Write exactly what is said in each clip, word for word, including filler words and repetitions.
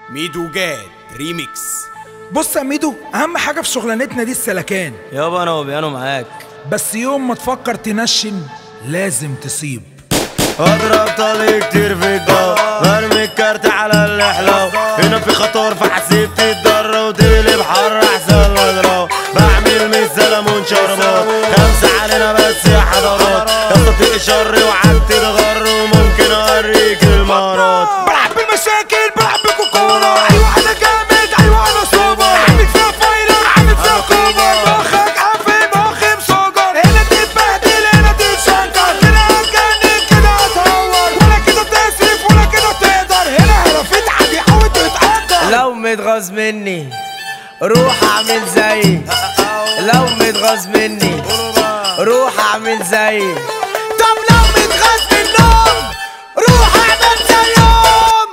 ميدو جاد ريميكس. بص يا ميدو، اهم حاجه في شغلانتنا دي السلكان. يابا انا وبيانو معاك، بس يوم ما تفكر تنشن لازم تصيب. اضرب طلي كتير في الجو، برمي الكارت على اللحلة، هنا في خطر فحسيب تتضر وتقلب حر احسن اضرب. بعمل مثل ليمون شربات، خمسة علينا بس يا حضرات، يا شر وعك تتغر وممكن اوريك المهارات. بلعب بالمشاكل بلعب بالكوكولا، ايوه انا جامد ايوه انا سوبر، عامل فيها فايرر عامل فيها كوبر، مخك عافي مخي مسجر، هنا تتبهدل هنا تتشنكر، كده هتجنن كده هتهور، ولا كده تسرف ولا كده تقدر، هنا هنا في تحدي حاول تتقدر. لو متغاظ مني روح اعمل زيي، لو متغاظ مني روح اعمل زيي، طب لو متغاظ منهم روح اعمل زيهم.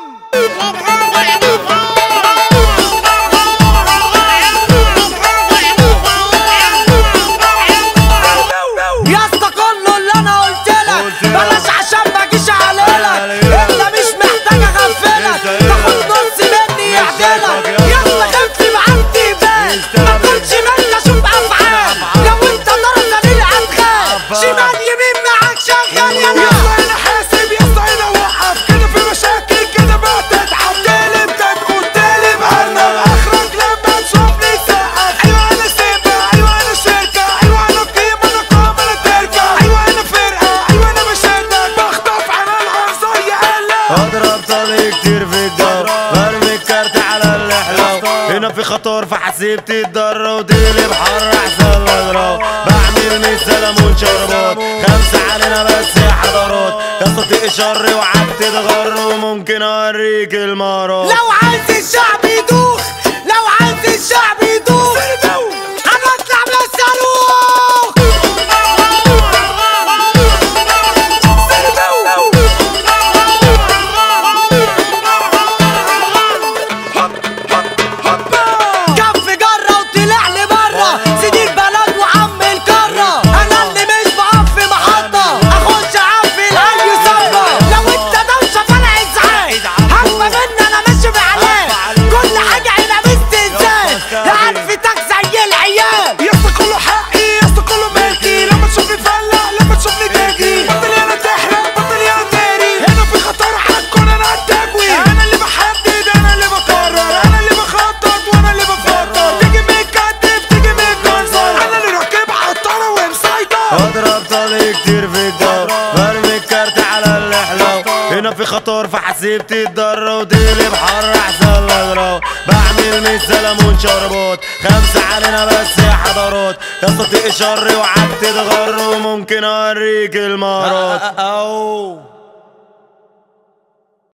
يا اسطى كله اللي انا قلتلك بلاش عشان ما اجيش عليلك، انت مش محتاج اغفلك، تاخد نص مني يعدلك، يلا خف معاك تبان ما تكونش منك اشوف افعال، لو انت درجه ليه هتخاف شمال يمين معاك شغال. يا يلا انا حاسب يلا انا وقف، كده في مشاكل كده بقى تتعب، تقلب تكون تقلب ارنب، اخرك لما تشوفني سقف. ايوه انا سيبه ايوه انا شركه، ايوه انا قيمه انا قامه انا تركه، ايوه انا فرقه ايوه انا بشدك، بخطف على العنصر يقلق. اضرب طلي كتير في الجو، برمي الكارت على اللحلة، هنا في خطر فحسيب تتضر وتقلب حر احسن اضرب. بعمل مثل ليمون شربات، خمسة علينا بس يا حضرات، يا شر وعك تتغر وممكن اوريك المهارات. لو عايز الشعب يدوخ، لو عايز الشعب يدوخ هنطلع بالصاروخ. كف جرة وطلع لي برا، سيدي البلد وعم الكرة، انا اللي مش بقف في محطة، اخش اعفي العالي صبة، لو انت دوشة فانا ازعاج، هفة مني انا ماشي بعلاج، كل حاجة هنا باستنزاج، عرفتك زي العيال. يا اسطى كله حقي يا اسطى كله ملكي، لما تشوفني فلق لما تشوفني تجري، بطل يانا تحرق بطل يانا تاري، هنا في خطر هتكون انا التجوي، انا اللي بحدد انا اللي بقرر، انا اللي بخطط وانا اللي بفكر، تيجي متكتف تيجي متجنزر، انا اللي راكب عطارة ومسيطر. اضرب طلي كتير في الجو، برمي الكارت على اللحلة، هنا في خطر فحسيب تتضر وتقلب حر احسن اضرب. بعمل مثل ليمون شربات، خمسة علينا بس يا حضرات، يا شر وعك تتغر وممكن اوريك المهارات.